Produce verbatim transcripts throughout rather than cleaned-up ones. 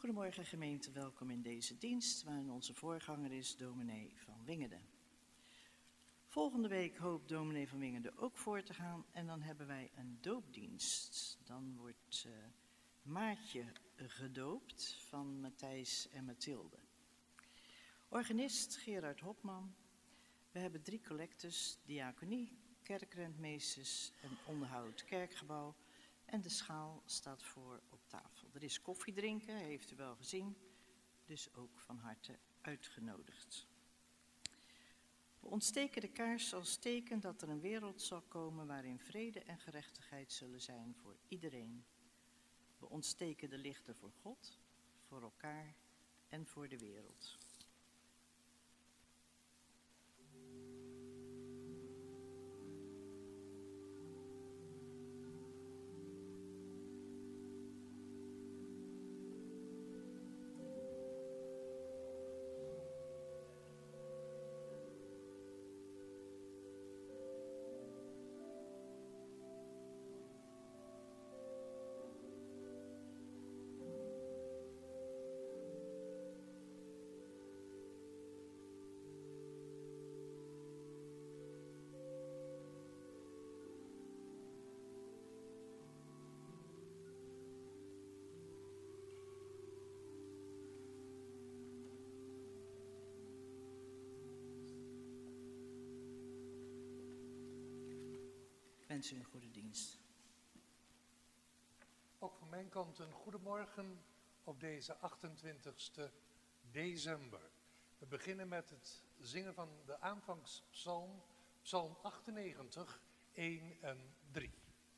Goedemorgen gemeente, welkom in deze dienst, waarin onze voorganger is dominee van Wingerden. Volgende week hoopt dominee van Wingerden ook voor te gaan en dan hebben wij een doopdienst. Dan wordt uh, Maartje gedoopt van Matthijs en Mathilde. Organist Gerard Hopman. We hebben drie collectes, diaconie, kerkrentmeesters en onderhoud kerkgebouw. En de schaal staat voor op tafel. Er is koffie drinken, heeft u wel gezien, dus ook van harte uitgenodigd. We ontsteken de kaars als teken dat er een wereld zal komen waarin vrede en gerechtigheid zullen zijn voor iedereen. We ontsteken de lichten voor God, voor elkaar en voor de wereld. Ik wens u een goede dienst. Ook van mijn kant een goedemorgen op deze achtentwintigste december. We beginnen met het zingen van de aanvangspsalm, psalm achtennegentig, één en drie.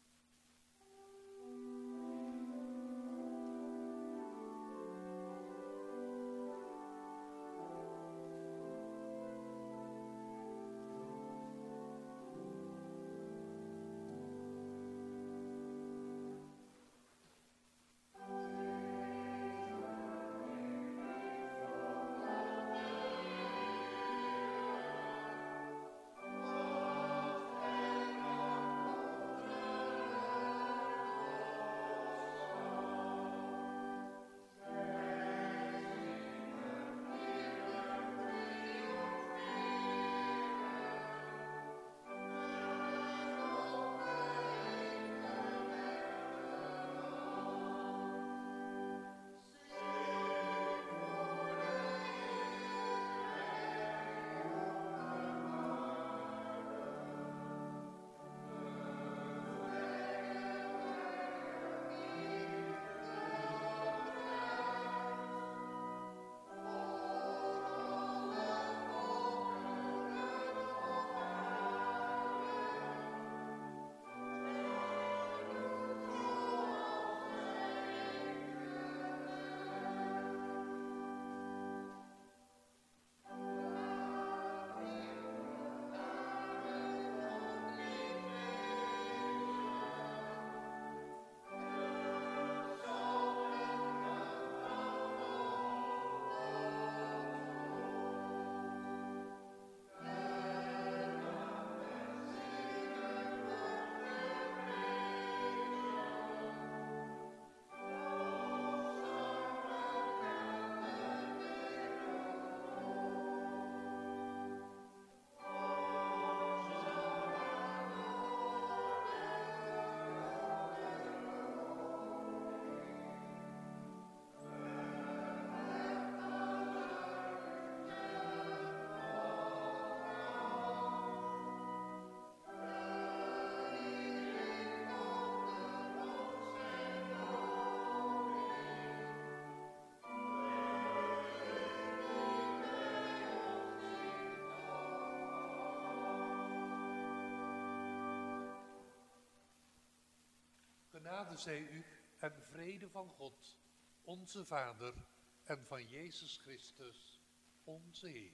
Genade zij u en vrede van God, onze Vader, en van Jezus Christus, onze Heer.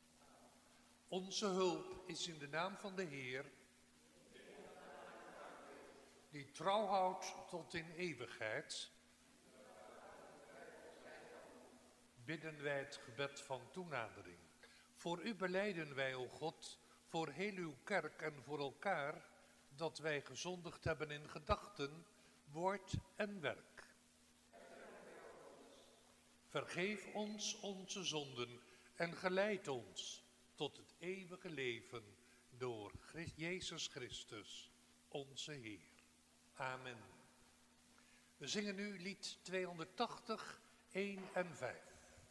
Onze hulp is in de naam van de Heer, die trouw houdt tot in eeuwigheid. Bidden wij het gebed van toenadering. Voor u belijden wij, o God, voor heel uw kerk en voor elkaar, dat wij gezondigd hebben in gedachten, woord en werk. Vergeef ons onze zonden en geleid ons tot het eeuwige leven door Christ, Jezus Christus, onze Heer. Amen. We zingen nu lied tweehonderdtachtig, één en vijf.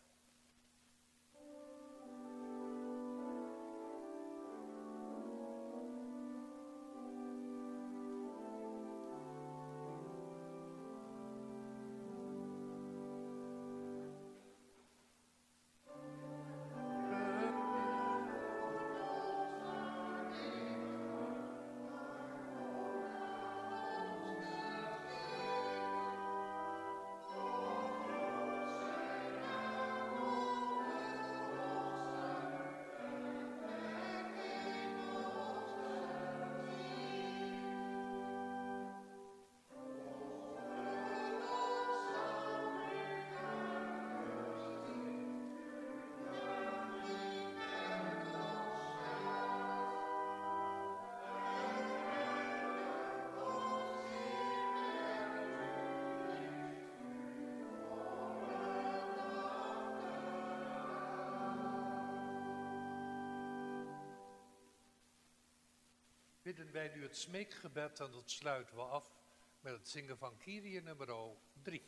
Bidden wij nu het smeekgebed en dat sluiten we af met het zingen van Kyrie nummer drie.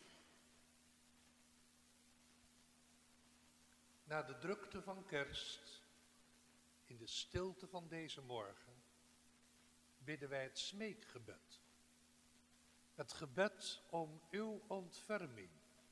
Na de drukte van kerst, in de stilte van deze morgen, bidden wij het smeekgebed. Het gebed om uw ontferming.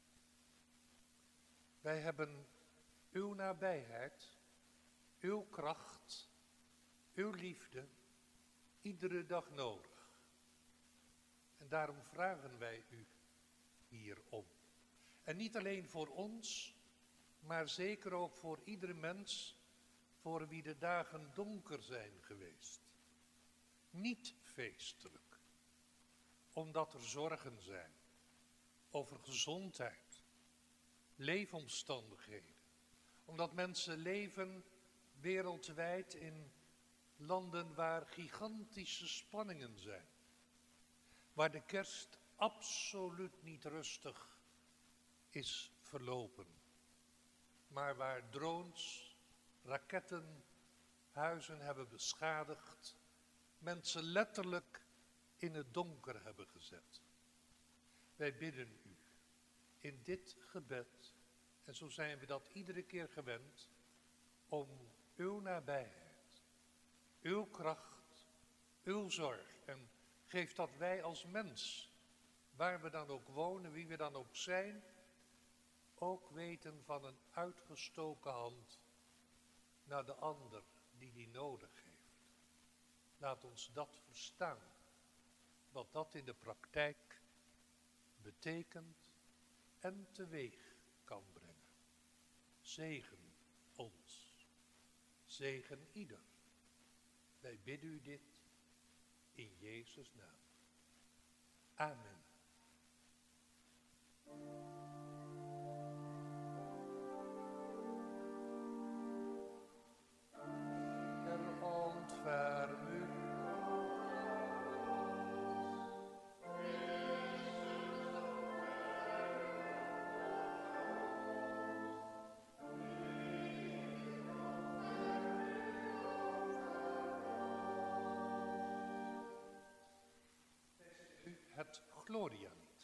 Wij hebben uw nabijheid, uw kracht, uw liefde iedere dag nodig. En daarom vragen wij u hierom. En niet alleen voor ons, maar zeker ook voor iedere mens voor wie de dagen donker zijn geweest. Niet feestelijk, omdat er zorgen zijn over gezondheid, leefomstandigheden. Omdat mensen leven wereldwijd in landen waar gigantische spanningen zijn. Waar de kerst absoluut niet rustig is verlopen. Maar waar drones, raketten, huizen hebben beschadigd. Mensen letterlijk in het donker hebben gezet. Wij bidden u in dit gebed, en zo zijn we dat iedere keer gewend, om uw nabijheid. Uw kracht, uw zorg. En geef dat wij als mens, waar we dan ook wonen, wie we dan ook zijn, ook weten van een uitgestoken hand naar de ander die die nodig heeft. Laat ons dat verstaan, wat dat in de praktijk betekent en teweeg kan brengen. Zegen ons, zegen ieder. Wij bidden u dit in Jezus' naam. Amen. Er ontferm u. Het Gloria niet.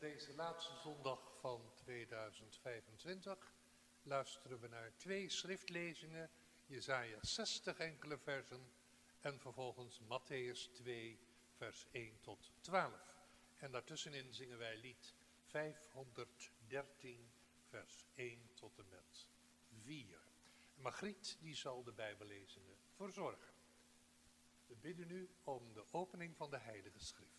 deze laatste zondag van tweeduizend vijfentwintig luisteren we naar twee schriftlezingen, Jesaja zestig enkele versen en vervolgens Matthäus twee vers één tot twaalf. En daartussenin zingen wij lied vijfhonderddertien vers één tot en met vier. Margriet die zal de Bijbellezingen verzorgen. We bidden u om de opening van de Heilige Schrift.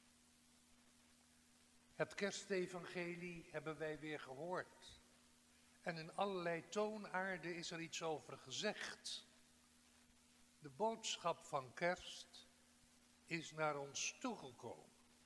Het kerstevangelie hebben wij weer gehoord. En in allerlei toonaarden is er iets over gezegd. De boodschap van kerst is naar ons toegekomen.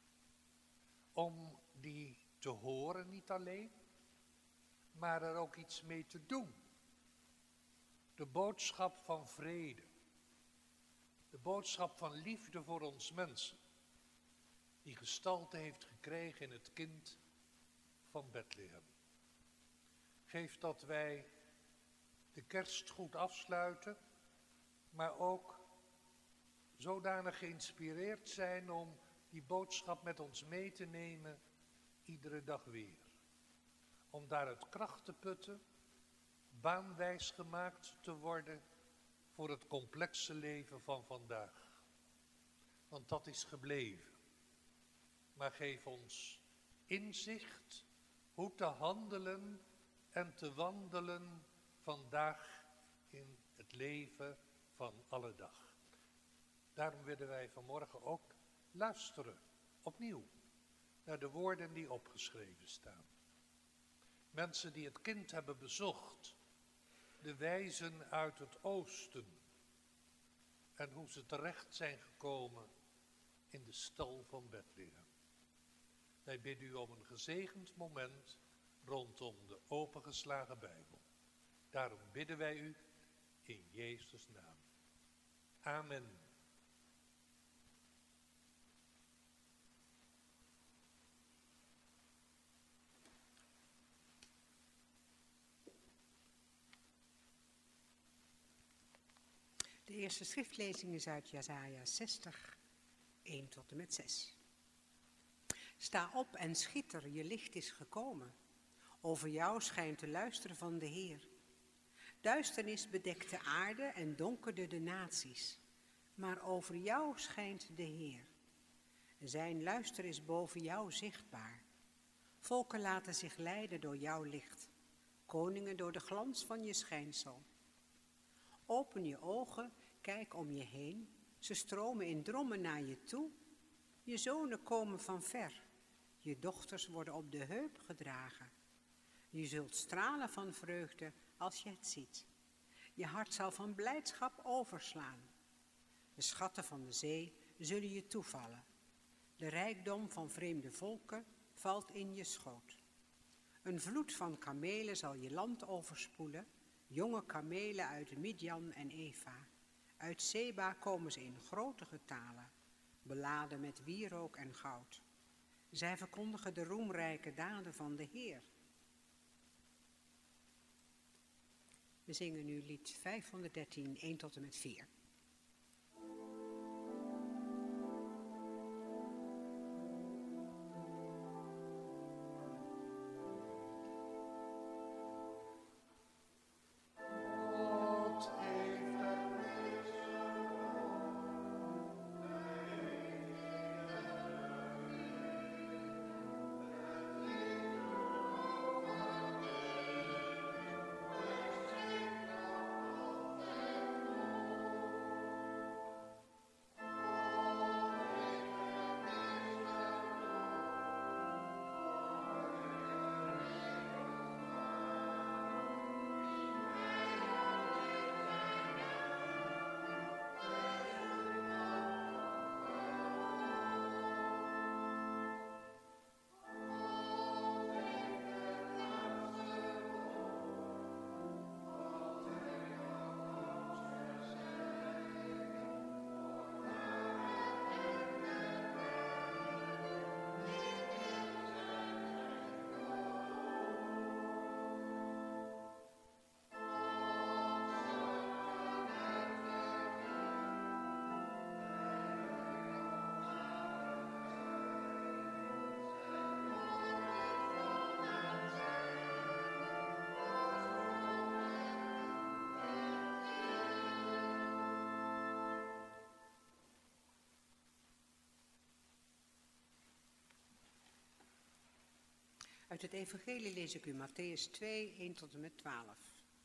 Om die te horen niet alleen, maar er ook iets mee te doen. De boodschap van vrede. De boodschap van liefde voor ons mensen. Die gestalte heeft gekregen in het kind van Bethlehem. Geef dat wij de kerst goed afsluiten, maar ook zodanig geïnspireerd zijn om die boodschap met ons mee te nemen, iedere dag weer. Om daaruit kracht te putten, baanwijs gemaakt te worden voor het complexe leven van vandaag. Want dat is gebleven. Maar geef ons inzicht hoe te handelen en te wandelen vandaag in het leven van alle dag. Daarom willen wij vanmorgen ook luisteren, opnieuw, naar de woorden die opgeschreven staan. Mensen die het kind hebben bezocht, de wijzen uit het oosten, en hoe ze terecht zijn gekomen in de stal van Bethlehem. Wij bidden u om een gezegend moment rondom de opengeslagen Bijbel. Daarom bidden wij u in Jezus' naam. Amen. De eerste schriftlezing is uit Jesaja zestig, één tot en met zes. Sta op en schitter, je licht is gekomen. Over jou schijnt de luister van de Heer. Duisternis bedekt de aarde en donkerde de naties. Maar over jou schijnt de Heer. Zijn luister is boven jou zichtbaar. Volken laten zich leiden door jouw licht. Koningen door de glans van je schijnsel. Open je ogen, kijk om je heen. Ze stromen in drommen naar je toe. Je zonen komen van ver. Je dochters worden op de heup gedragen. Je zult stralen van vreugde als je het ziet. Je hart zal van blijdschap overslaan. De schatten van de zee zullen je toevallen. De rijkdom van vreemde volken valt in je schoot. Een vloed van kamelen zal je land overspoelen. Jonge kamelen uit Midjan en Eva. Uit Seba komen ze in grote getalen, beladen met wierook en goud. Zij verkondigen de roemrijke daden van de Heer. We zingen nu lied vijfhonderddertien, één tot en met vier. Amen. Uit het evangelie lees ik u Mattheüs twee, één tot en met twaalf.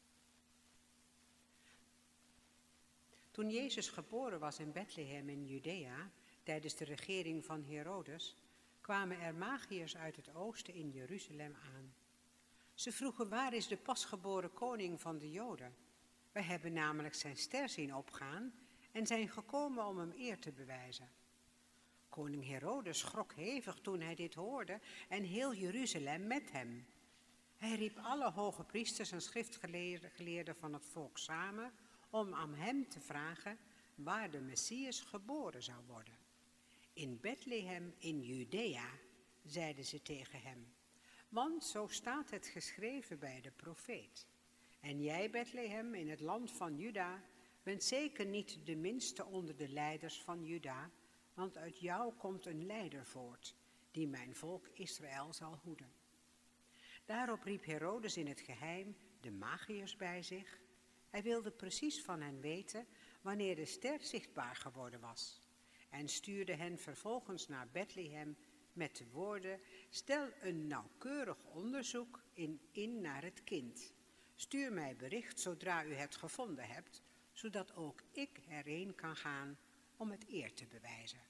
Toen Jezus geboren was in Bethlehem in Judea, tijdens de regering van Herodes, kwamen er magiërs uit het oosten in Jeruzalem aan. Ze vroegen, waar is de pasgeboren koning van de Joden? Wij hebben namelijk zijn ster zien opgaan en zijn gekomen om hem eer te bewijzen. Koning Herodes schrok hevig toen hij dit hoorde en heel Jeruzalem met hem. Hij riep alle hoge priesters en schriftgeleerden van het volk samen om aan hem te vragen waar de Messias geboren zou worden. In Bethlehem in Judea, zeiden ze tegen hem, want zo staat het geschreven bij de profeet. En jij, Bethlehem, in het land van Juda, bent zeker niet de minste onder de leiders van Juda, want uit jou komt een leider voort, die mijn volk Israël zal hoeden. Daarop riep Herodes in het geheim de magiërs bij zich. Hij wilde precies van hen weten wanneer de ster zichtbaar geworden was, en stuurde hen vervolgens naar Bethlehem met de woorden, stel een nauwkeurig onderzoek in, in naar het kind. Stuur mij bericht zodra u het gevonden hebt, zodat ook ik erheen kan gaan om het eer te bewijzen.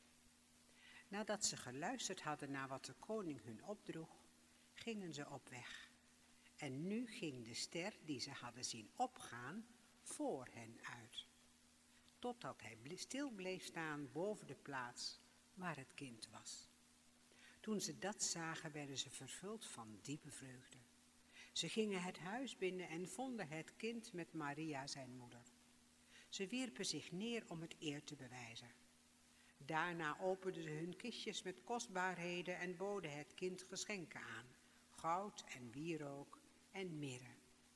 Nadat ze geluisterd hadden naar wat de koning hun opdroeg, gingen ze op weg. En nu ging de ster die ze hadden zien opgaan voor hen uit, totdat hij stil bleef staan boven de plaats waar het kind was. Toen ze dat zagen, werden ze vervuld van diepe vreugde. Ze gingen het huis binnen en vonden het kind met Maria zijn moeder. Ze wierpen zich neer om het eer te bewijzen. Daarna openden ze hun kistjes met kostbaarheden en boden het kind geschenken aan, goud en wierook en mirre.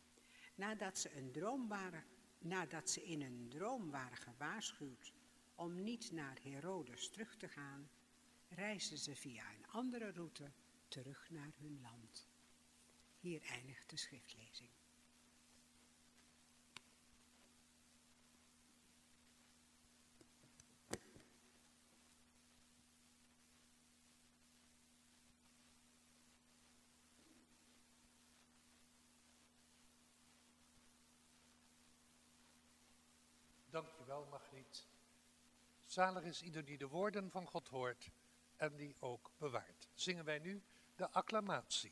Nadat ze, een droom waren, nadat ze in een droom waren gewaarschuwd om niet naar Herodes terug te gaan, reisden ze via een andere route terug naar hun land. Hier eindigt de schriftlezing. Dankjewel, Margriet. Zalig is ieder die de woorden van God hoort en die ook bewaart. Zingen wij nu de acclamatie.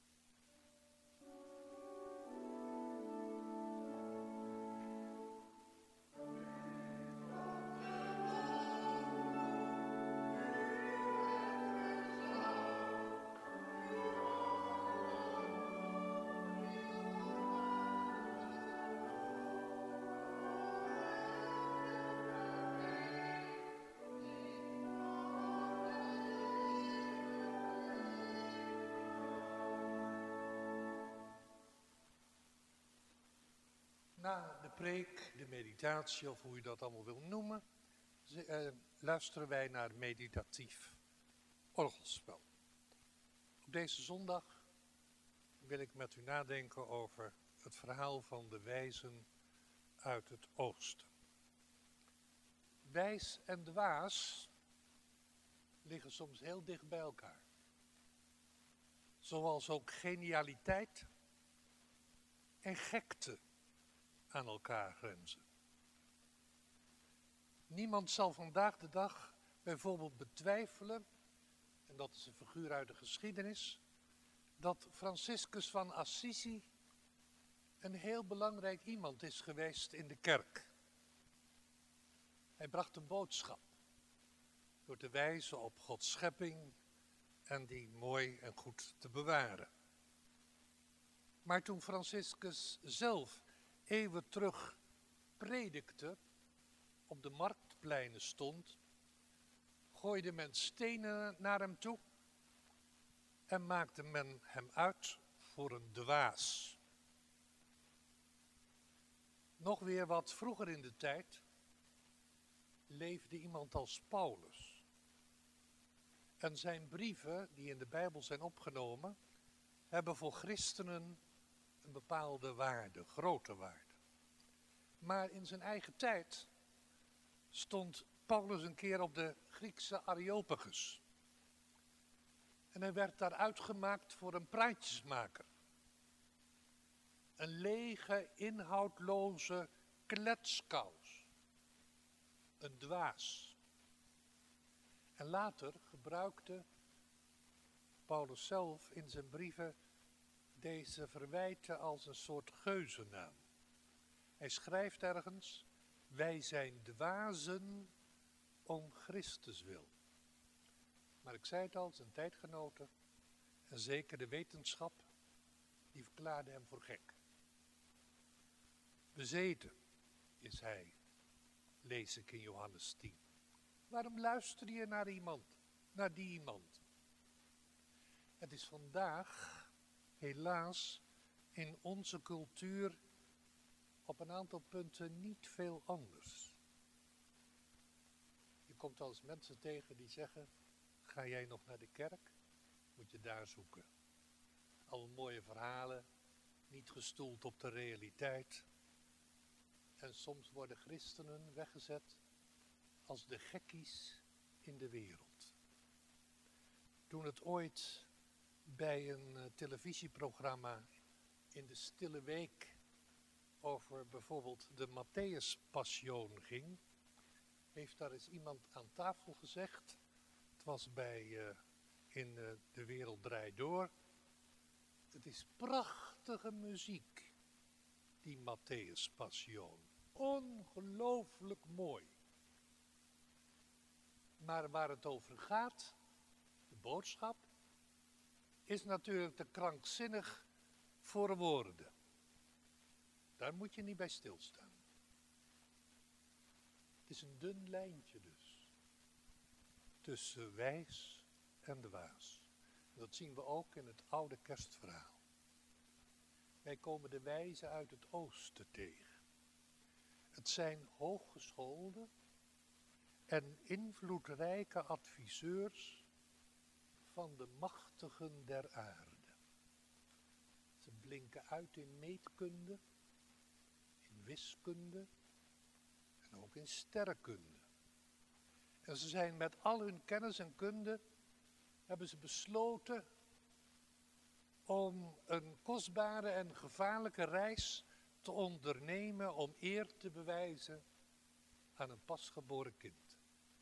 Na de preek, de meditatie of hoe je dat allemaal wil noemen, uh, luisteren wij naar meditatief orgelspel. Op deze zondag wil ik met u nadenken over het verhaal van de wijzen uit het oosten. Wijs en dwaas liggen soms heel dicht bij elkaar. Zoals ook genialiteit en gekte aan elkaar grenzen. Niemand zal vandaag de dag bijvoorbeeld betwijfelen, en dat is een figuur uit de geschiedenis, dat Franciscus van Assisi een heel belangrijk iemand is geweest in de kerk. Hij bracht een boodschap door te wijzen op Gods schepping en die mooi en goed te bewaren. Maar toen Franciscus zelf eeuwen terug predikte, op de marktpleinen stond, gooide men stenen naar hem toe en maakte men hem uit voor een dwaas. Nog weer wat vroeger in de tijd leefde iemand als Paulus. En zijn brieven, die in de Bijbel zijn opgenomen, hebben voor christenen een bepaalde waarde, grote waarde. Maar in zijn eigen tijd stond Paulus een keer op de Griekse Areopagus. En hij werd daar uitgemaakt voor een praatjesmaker. Een lege, inhoudloze kletskous. Een dwaas. En later gebruikte Paulus zelf in zijn brieven deze verwijten als een soort geuzennaam. Hij schrijft ergens: wij zijn dwazen om Christus wil. Maar ik zei het al, zijn tijdgenoten, en zeker de wetenschap, die verklaarde hem voor gek. Bezeten is hij, lees ik in Johannes tien. Waarom luister je naar iemand, naar die iemand? Het is vandaag, helaas, in onze cultuur op een aantal punten niet veel anders. Je komt wel eens mensen tegen die zeggen: ga jij nog naar de kerk? Moet je daar zoeken. Al mooie verhalen, niet gestoeld op de realiteit. En soms worden christenen weggezet als de gekkies in de wereld. Toen het ooit bij een uh, televisieprogramma in de Stille Week over bijvoorbeeld de Matthäus-passion ging, heeft daar eens iemand aan tafel gezegd. Het was bij uh, in uh, De Wereld Draait Door. Het is prachtige muziek, die Matthäus-passion. Ongelooflijk mooi. Maar waar het over gaat, de boodschap, is natuurlijk te krankzinnig voor woorden. Daar moet je niet bij stilstaan. Het is een dun lijntje dus. Tussen wijs en dwaas. Dat zien we ook in het oude kerstverhaal. Wij komen de wijzen uit het oosten tegen. Het zijn hooggeschoolde en invloedrijke adviseurs van de machtigen der aarde. Ze blinken uit in meetkunde, in wiskunde en ook in sterrenkunde. En ze zijn met al hun kennis en kunde, hebben ze besloten om een kostbare en gevaarlijke reis te ondernemen om eer te bewijzen aan een pasgeboren kind.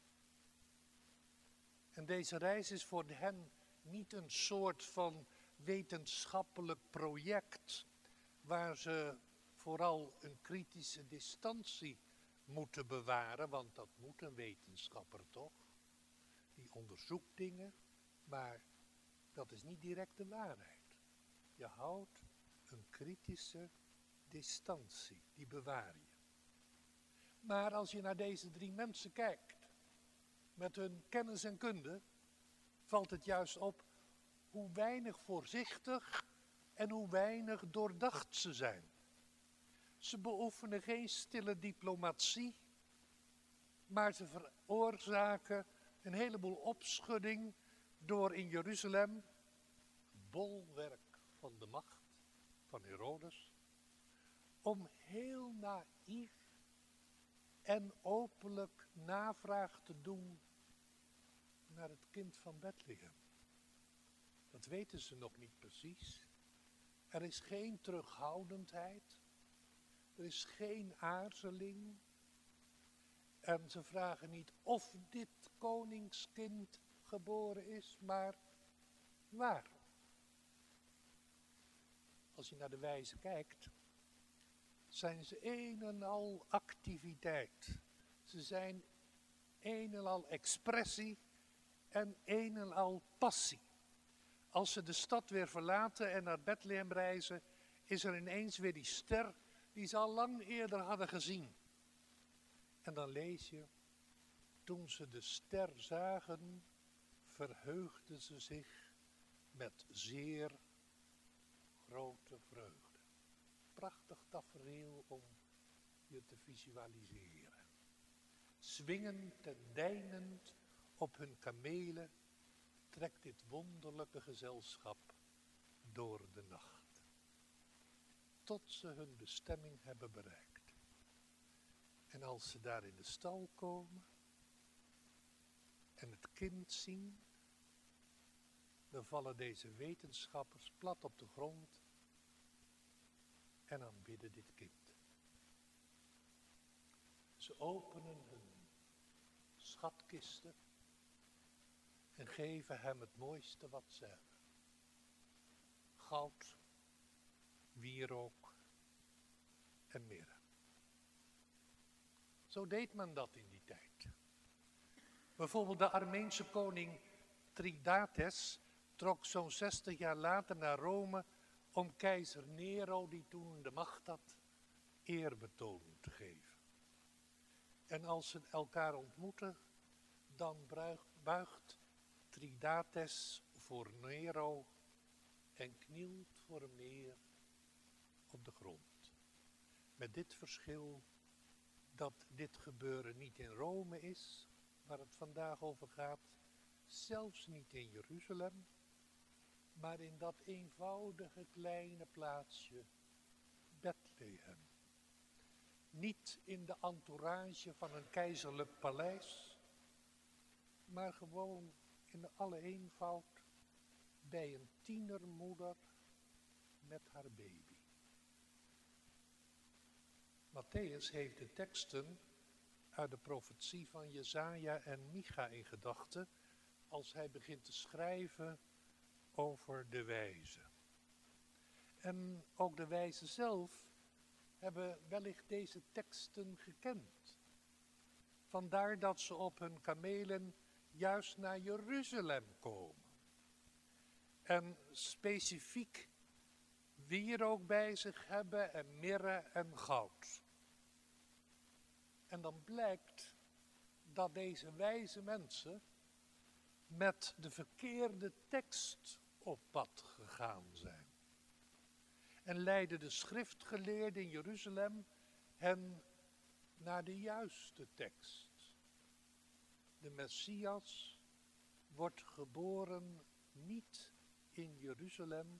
En deze reis is voor hen niet een soort van wetenschappelijk project waar ze vooral een kritische distantie moeten bewaren, want dat moet een wetenschapper toch? Die onderzoekt dingen, maar dat is niet direct de waarheid. Je houdt een kritische distantie, die bewaar je. Maar als je naar deze drie mensen kijkt, met hun kennis en kunde, valt het juist op hoe weinig voorzichtig en hoe weinig doordacht ze zijn. Ze beoefenen geen stille diplomatie, maar ze veroorzaken een heleboel opschudding door in Jeruzalem, bolwerk van de macht van Herodes, om heel naïef en openlijk navraag te doen naar het kind van Bethlehem. Dat weten ze nog niet precies. Er is geen terughoudendheid. Er is geen aarzeling. En ze vragen niet of dit koningskind geboren is, maar waar. Als je naar de wijzen kijkt, zijn ze een en al activiteit. Ze zijn een en al expressie en een en al passie. Als ze de stad weer verlaten en naar Bethlehem reizen, is er ineens weer die ster die ze al lang eerder hadden gezien. En dan lees je, toen ze de ster zagen, verheugden ze zich met zeer grote vreugde. Prachtig tafereel om je te visualiseren. Zwingend en deinend op hun kamelen trekt dit wonderlijke gezelschap door de nacht. Tot ze hun bestemming hebben bereikt. En als ze daar in de stal komen en het kind zien, dan vallen deze wetenschappers plat op de grond en aanbidden dit kind. Ze openen hun schatkisten en geven hem het mooiste wat ze hebben. Goud, wierook en mirre. Zo deed men dat in die tijd. Bijvoorbeeld de Armeense koning Tridates trok zo'n zestig jaar later naar Rome om keizer Nero, die toen de macht had, eerbetoon te geven. En als ze elkaar ontmoeten, dan buigt Tridates voor Nero en knielt voor hem neer op de grond. Met dit verschil dat dit gebeuren niet in Rome is, waar het vandaag over gaat, zelfs niet in Jeruzalem, maar in dat eenvoudige kleine plaatsje Bethlehem. Niet in de entourage van een keizerlijk paleis, maar gewoon in alle eenvoud bij een tienermoeder met haar baby. Matthäus heeft de teksten uit de profetie van Jesaja en Micha in gedachten als hij begint te schrijven over de wijzen. En ook de wijzen zelf hebben wellicht deze teksten gekend. Vandaar dat ze op hun kamelen juist naar Jeruzalem komen. En specifiek wierook bij zich hebben en mirre en goud. En dan blijkt dat deze wijze mensen met de verkeerde tekst op pad gegaan zijn. En leidden de schriftgeleerden in Jeruzalem hen naar de juiste tekst. De Messias wordt geboren niet in Jeruzalem.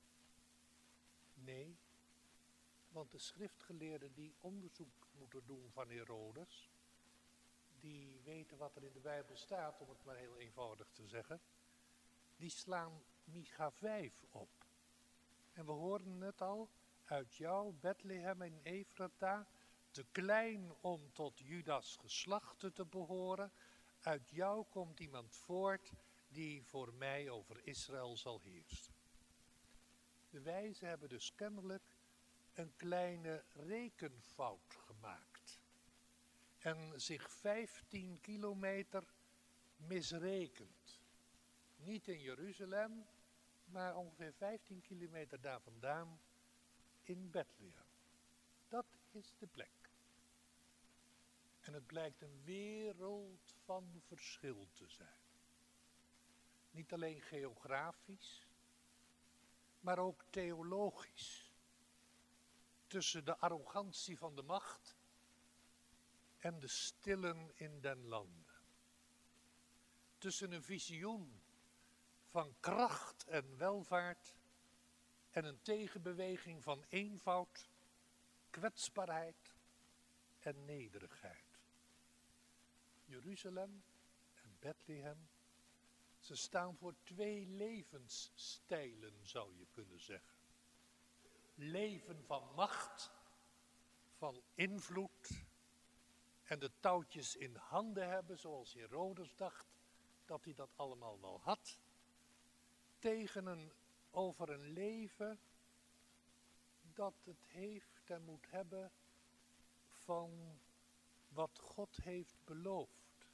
Nee, want de schriftgeleerden die onderzoek moeten doen van Herodes, die weten wat er in de Bijbel staat, om het maar heel eenvoudig te zeggen, die slaan Micha vijf op. En we hoorden het al, uit jou, Bethlehem en Efrata, te klein om tot Judas geslachten te behoren, uit jou komt iemand voort die voor mij over Israël zal heersen. De wijzen hebben dus kennelijk een kleine rekenfout gemaakt en zich vijftien kilometer misrekend. Niet in Jeruzalem, maar ongeveer vijftien kilometer daar vandaan in Bethlehem. Dat is de plek. En het blijkt een wereld van verschil te zijn. Niet alleen geografisch, maar ook theologisch. Tussen de arrogantie van de macht en de stillen in den landen. Tussen een visioen van kracht en welvaart en een tegenbeweging van eenvoud, kwetsbaarheid en nederigheid. Jeruzalem en Bethlehem, ze staan voor twee levensstijlen, zou je kunnen zeggen. Leven van macht, van invloed en de touwtjes in handen hebben, zoals Herodes dacht dat hij dat allemaal wel had, tegen een, over een leven dat het heeft en moet hebben van wat God heeft beloofd.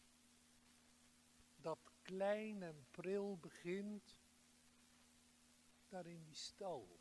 Dat klein en pril begint daar in die stal.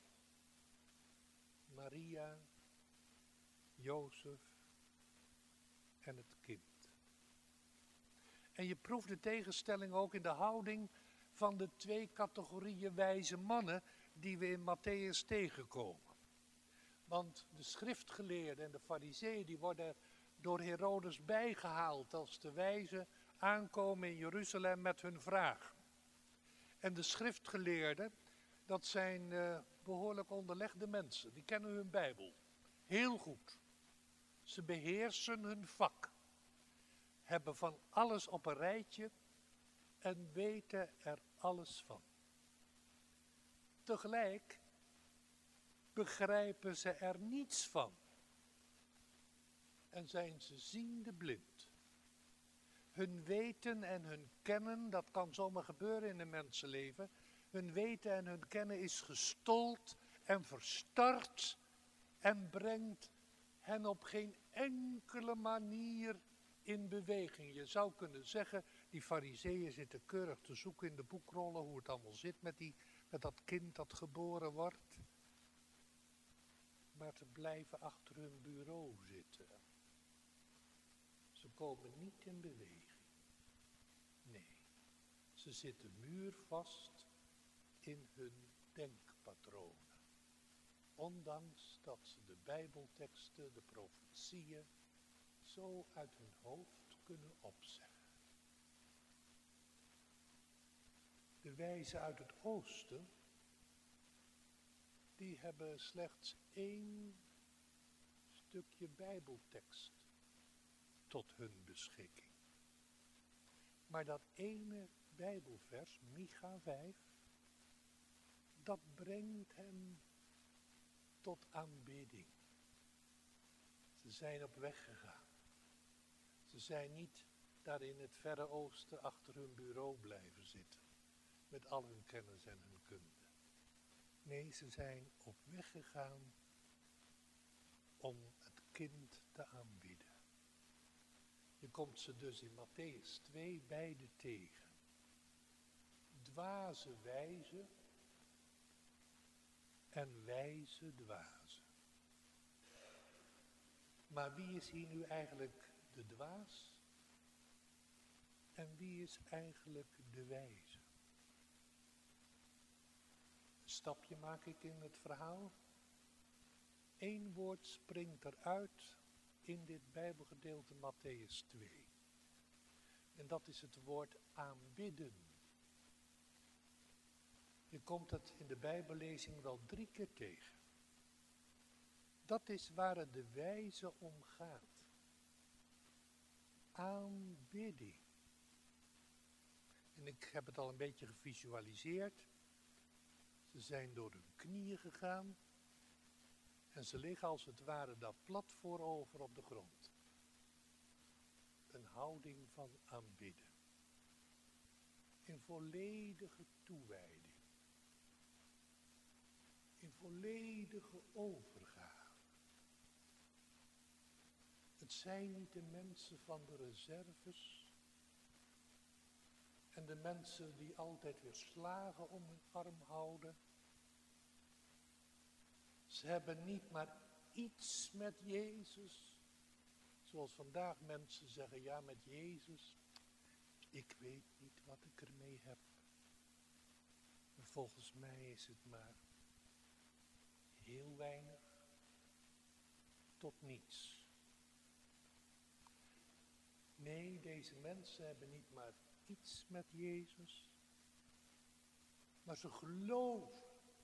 Maria, Jozef en het kind. En je proeft de tegenstelling ook in de houding van de twee categorieën wijze mannen die we in Matthäus tegenkomen. Want de schriftgeleerden en de farizeeën die worden door Herodes bijgehaald als de wijzen aankomen in Jeruzalem met hun vraag. En de schriftgeleerden, dat zijn uh, behoorlijk onderlegde mensen. Die kennen hun Bijbel heel goed. Ze beheersen hun vak. Hebben van alles op een rijtje en weten er alles van. tegelijk begrijpen ze er niets van. En zijn ze ziende blind. Hun weten en hun kennen, dat kan zomaar gebeuren in een mensenleven. Hun weten en hun kennen is gestold en verstard en brengt hen op geen enkele manier in beweging. Je zou kunnen zeggen, die farizeeën zitten keurig te zoeken in de boekrollen hoe het allemaal zit met, die, met dat kind dat geboren wordt. Maar ze blijven achter hun bureau zitten. Ze komen niet in beweging. Nee, ze zitten muurvast in hun denkpatronen. Ondanks dat ze de Bijbelteksten, de profetieën, zo uit hun hoofd kunnen opzeggen. De wijzen uit het oosten, die hebben slechts één stukje Bijbeltekst tot hun beschikking. Maar dat ene Bijbelvers, Micha vijf, dat brengt hen tot aanbidding. Ze zijn op weg gegaan. Ze zijn niet daar in het verre oosten achter hun bureau blijven zitten, met al hun kennis en hun kunde. Nee, ze zijn op weg gegaan om het kind te aanbieden. Je komt ze dus in Mattheüs twee beide tegen. Dwaze wijze en wijze dwaze. Maar wie is hier nu eigenlijk de dwaas? En wie is eigenlijk de wijze? Een stapje maak ik in het verhaal. Eén woord springt eruit in dit Bijbelgedeelte Mattheüs twee. En dat is het woord aanbidden. Je komt het in de Bijbellezing wel drie keer tegen. Dat is waar het de wijze om gaat. Aanbidding. En ik heb het al een beetje gevisualiseerd. Ze zijn door hun knieën gegaan. En ze liggen als het ware daar plat voorover op de grond. Een houding van aanbidden. In volledige toewijding. In volledige overgave. Het zijn niet de mensen van de reserves. En de mensen die altijd weer slagen om hun arm houden. Ze hebben niet maar iets met Jezus. Zoals vandaag mensen zeggen, ja met Jezus, ik weet niet wat ik ermee heb. Maar volgens mij is het maar heel weinig tot niets. Nee, deze mensen hebben niet maar iets met Jezus, maar ze geloven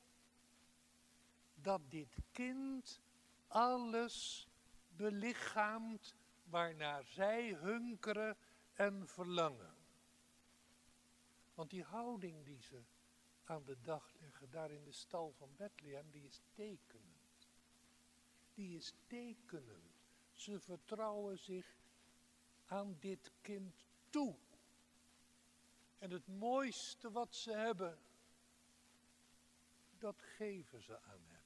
dat dit kind alles belichaamt waarnaar zij hunkeren en verlangen. Want die houding die ze aan de dag leggen, daar in de stal van Bethlehem, die is tekenend. Die is tekenend. Ze vertrouwen zich aan dit kind toe. En het mooiste wat ze hebben, dat geven ze aan hem.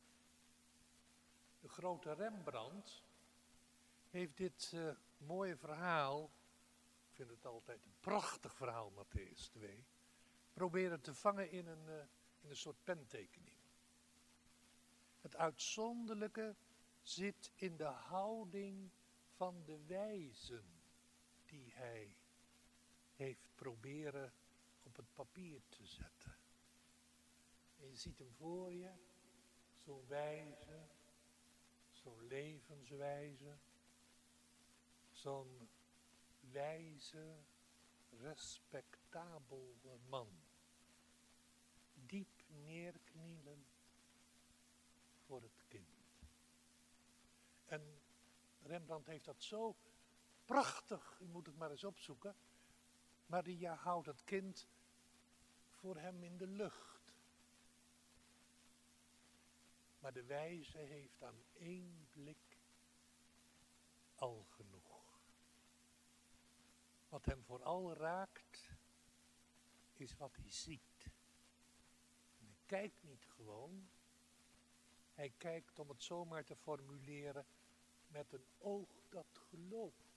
De grote Rembrandt heeft dit uh, mooie verhaal, ik vind het altijd een prachtig verhaal, Mattheüs twee, proberen te vangen in een, uh, in een soort pentekening. Het uitzonderlijke zit in de houding van de wijzen die hij heeft proberen op het papier te zetten. En je ziet hem voor je, zo'n wijze, zo'n levenswijze, zo'n wijze, respectabele man. Diep neerknielend voor het kind. En Rembrandt heeft dat zo prachtig, u moet het maar eens opzoeken. Maria houdt het kind voor hem in de lucht. Maar de wijze heeft aan één blik al genoeg. Wat hem vooral raakt, is wat hij ziet. En hij kijkt niet gewoon. Hij kijkt, om het zomaar te formuleren, met een oog dat gelooft.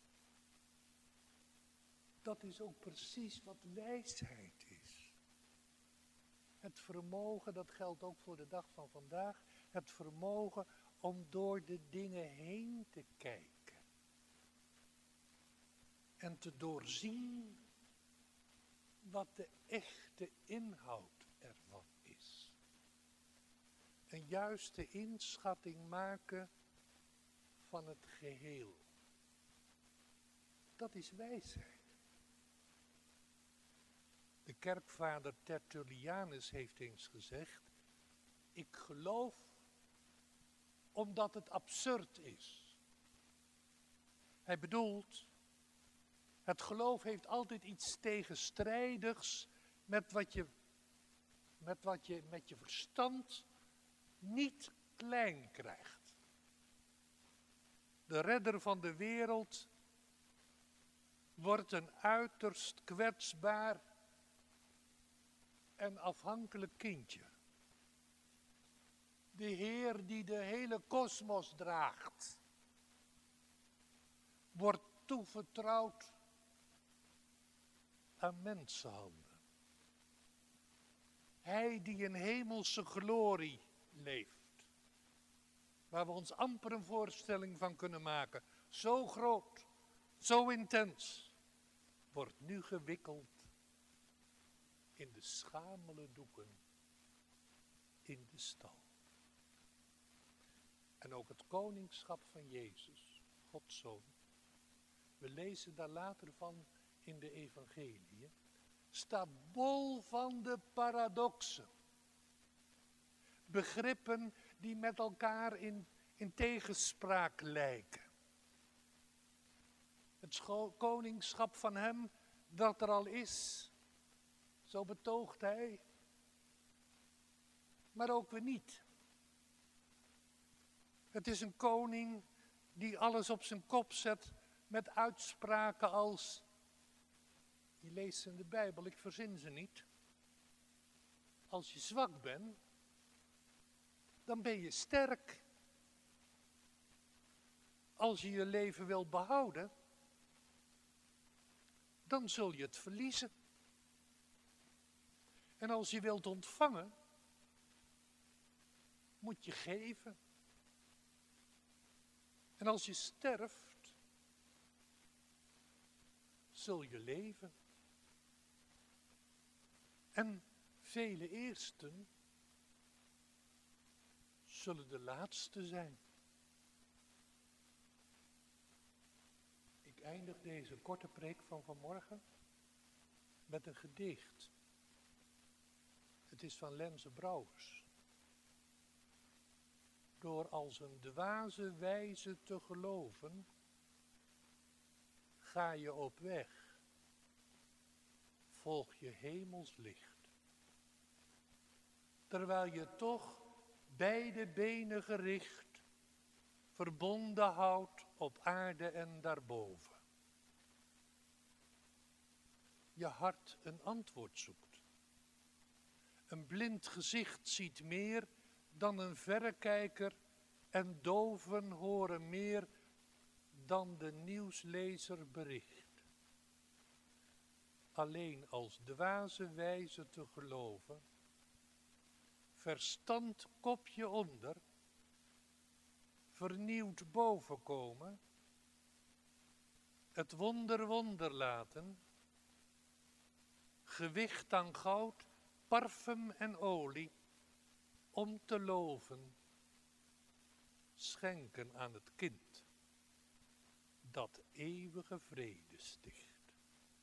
Dat is ook precies wat wijsheid is. Het vermogen, dat geldt ook voor de dag van vandaag, het vermogen om door de dingen heen te kijken. En te doorzien wat de echte inhoud ervan is. Een juiste inschatting maken van het geheel. Dat is wijsheid. De kerkvader Tertullianus heeft eens gezegd: ik geloof omdat het absurd is. Hij bedoelt, het geloof heeft altijd iets tegenstrijdigs met wat je met, wat je, met je verstand niet klein krijgt. De redder van de wereld wordt een uiterst kwetsbaar en afhankelijk kindje. De Heer die de hele kosmos draagt, wordt toevertrouwd aan mensenhanden. Hij die in hemelse glorie leeft, waar we ons amper een voorstelling van kunnen maken, zo groot, zo intens, wordt nu gewikkeld in de schamele doeken in de stal. En ook het koningschap van Jezus, Gods Zoon, we lezen daar later van in de evangeliën, staat bol van de paradoxen. Begrippen die met elkaar in, in tegenspraak lijken. Het scho- koningschap van hem dat er al is, zo betoogt hij, maar ook weer niet. Het is een koning die alles op zijn kop zet met uitspraken als, je leest ze in de Bijbel, ik verzin ze niet. Als je zwak bent, dan ben je sterk. Als je je leven wil behouden, dan zul je het verliezen. En als je wilt ontvangen, moet je geven. En als je sterft, zul je leven. En vele eersten zullen de laatste zijn. Ik eindig deze korte preek van vanmorgen met een gedicht. Het is van Lenze Brouwers. Door als een dwaze wijze te geloven, ga je op weg, volg je hemels licht. Terwijl je toch beide benen gericht, verbonden houdt op aarde en daarboven. Je hart een antwoord zoekt. Een blind gezicht ziet meer dan een verrekijker en doven horen meer dan de nieuwslezer bericht. Alleen als dwaze wijze te geloven, verstand kopje onder, vernieuwd bovenkomen, het wonder wonder laten, gewicht aan goud, parfum en olie, om te loven, schenken aan het kind, dat eeuwige vrede sticht,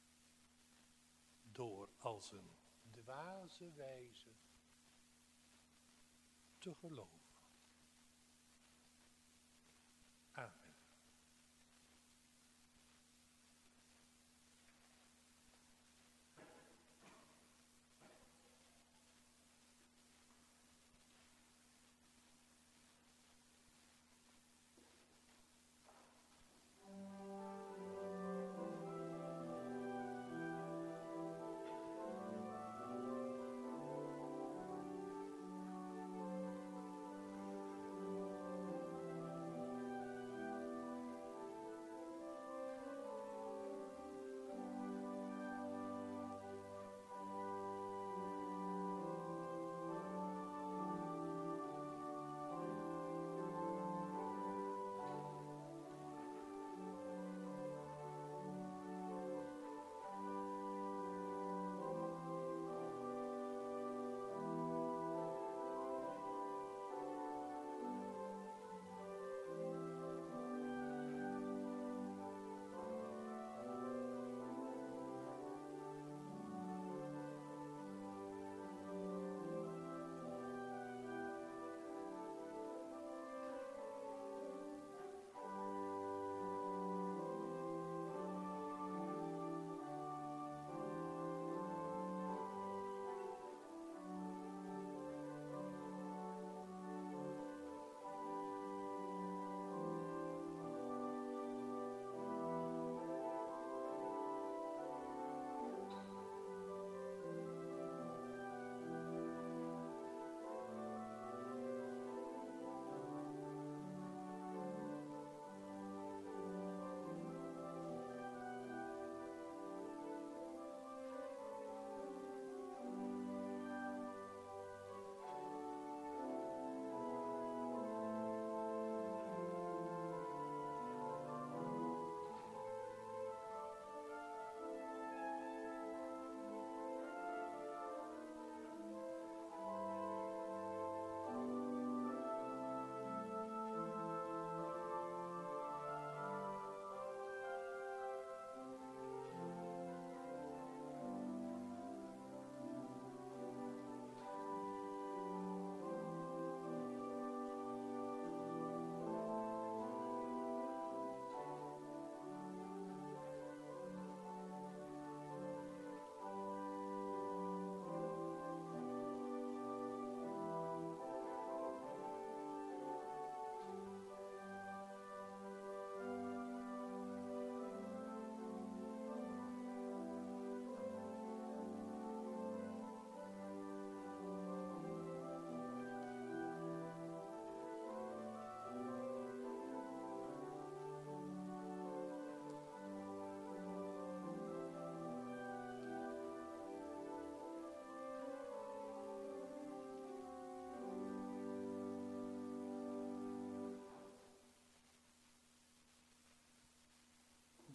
door als een dwaze wijze te geloven. Amen.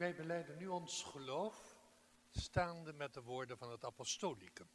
Wij belijden nu ons geloof, staande met de woorden van het apostolicum.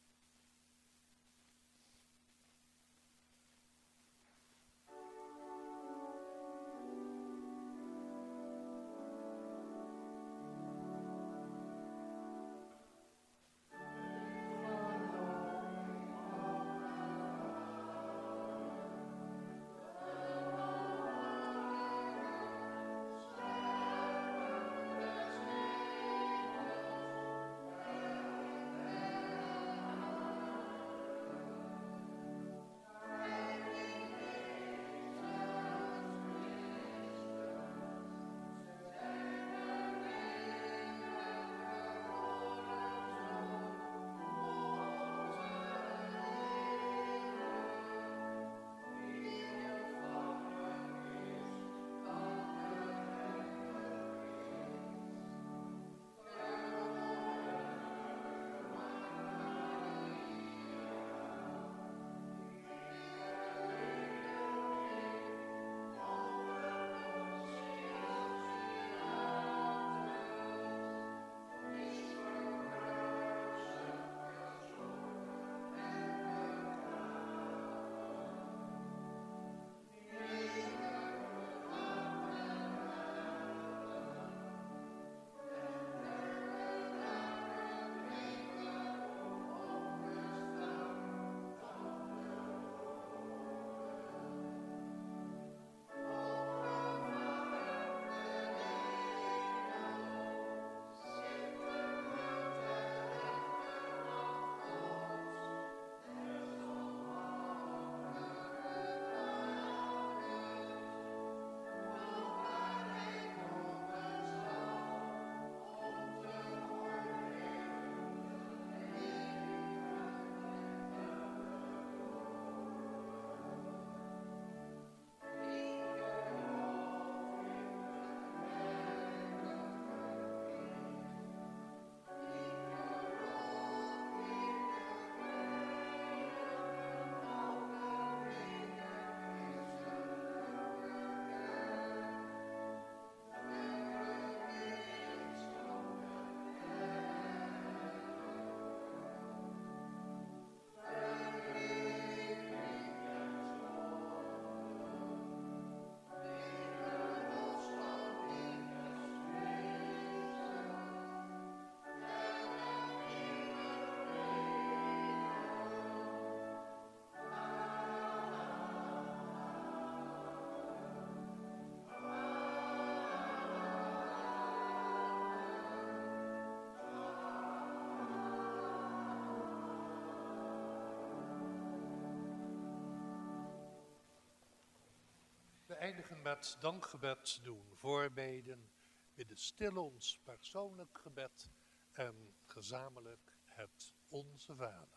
We eindigen met dankgebed doen, voorbeden, bidden stil ons persoonlijk gebed en gezamenlijk het Onze Vader.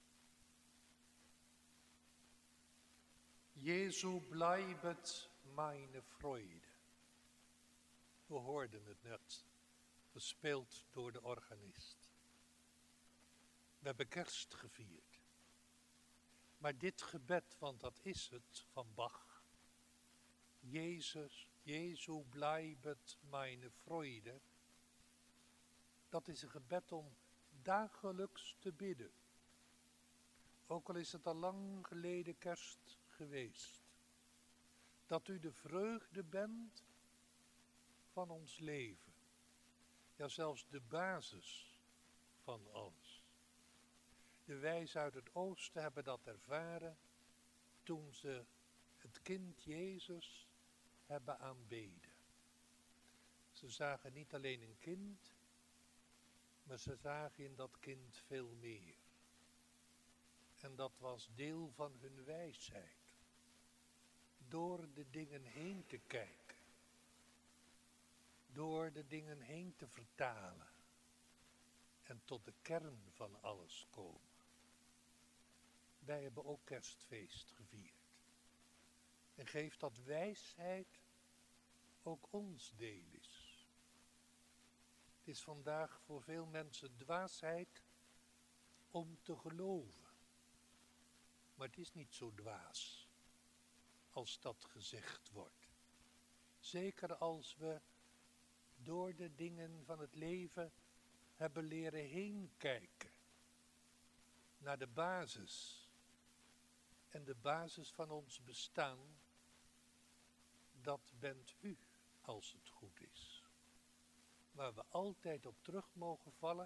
Jesu bleibet meine Freude. We hoorden het net, gespeeld door de organist. We hebben kerst gevierd. Maar dit gebed, want dat is het van Bach. Jezus, Jesu bleibet meine Freude. Dat is een gebed om dagelijks te bidden. Ook al is het al lang geleden kerst geweest. Dat u de vreugde bent van ons leven. Ja, zelfs de basis van alles. De wijzen uit het oosten hebben dat ervaren toen ze het kind Jezus hebben aanbeden. Ze zagen niet alleen een kind, maar ze zagen in dat kind veel meer. En dat was deel van hun wijsheid. Door de dingen heen te kijken. Door de dingen heen te vertalen. En tot de kern van alles komen. Wij hebben ook kerstfeest gevierd. En geeft dat wijsheid ook ons deel is. Het is vandaag voor veel mensen dwaasheid om te geloven. Maar het is niet zo dwaas als dat gezegd wordt. Zeker als we door de dingen van het leven hebben leren heen kijken naar de basis. En de basis van ons bestaan, dat bent u, als het goed is. Waar we altijd op terug mogen vallen.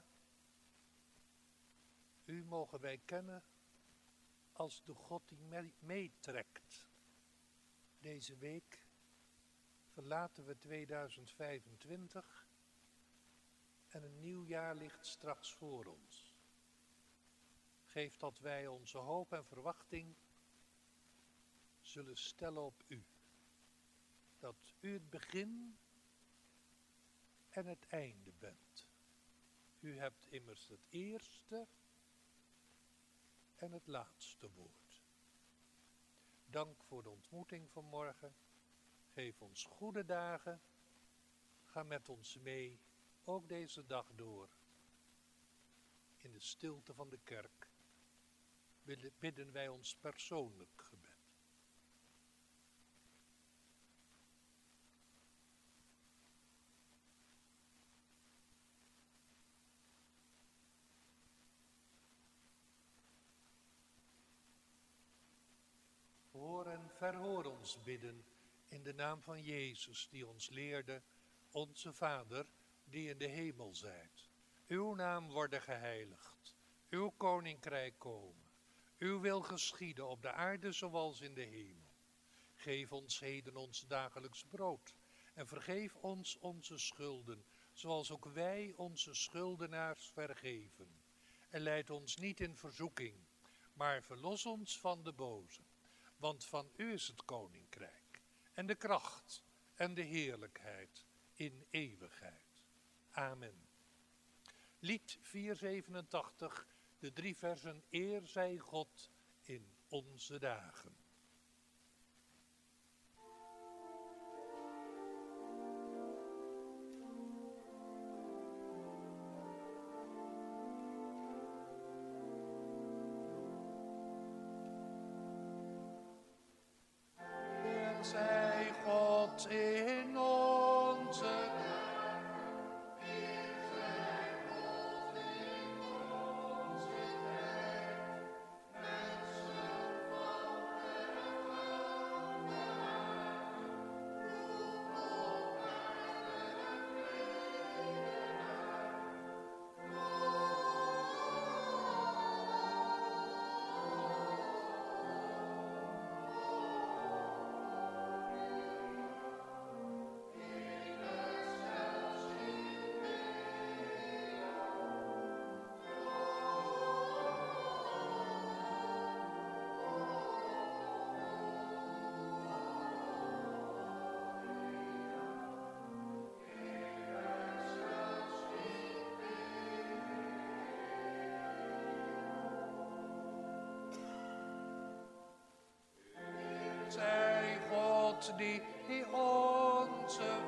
U mogen wij kennen als de God die mee- meetrekt. Deze week verlaten we tweeduizend vijfentwintig en een nieuw jaar ligt straks voor ons. Geef dat wij onze hoop en verwachting zullen stellen op u. Dat u het begin en het einde bent. U hebt immers het eerste en het laatste woord. Dank voor de ontmoeting van morgen. Geef ons goede dagen. Ga met ons mee, ook deze dag door. In de stilte van de kerk bidden wij ons persoonlijk gebed. Hoor en verhoor ons bidden in de naam van Jezus, die ons leerde, onze Vader, die in de hemel zijt. Uw naam worden geheiligd, uw koninkrijk komen, uw wil geschieden op de aarde zoals in de hemel. Geef ons heden ons dagelijks brood en vergeef ons onze schulden, zoals ook wij onze schuldenaars vergeven. En leid ons niet in verzoeking, maar verlos ons van de boze. Want van u is het koninkrijk en de kracht en de heerlijkheid in eeuwigheid. Amen. Lied vierhonderdzevenentachtig, de drie versen Eer zij God in onze dagen. Eer zij God in onze zij God die onze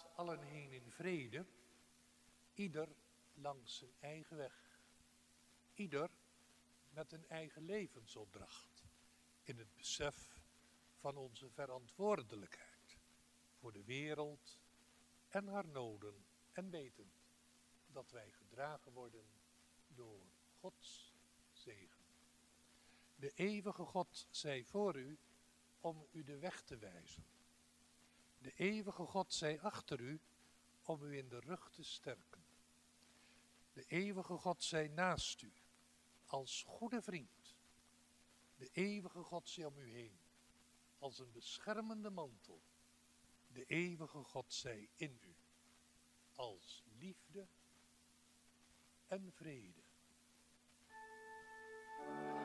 Gaat allen heen in vrede, ieder langs zijn eigen weg. Ieder met een eigen levensopdracht, in het besef van onze verantwoordelijkheid voor de wereld en haar noden, en wetend dat wij gedragen worden door Gods zegen. De eeuwige God zij voor u om u de weg te wijzen. De eeuwige God zij achter u om u in de rug te sterken. De eeuwige God zij naast u als goede vriend. De eeuwige God zij om u heen als een beschermende mantel. De eeuwige God zij in u als liefde en vrede.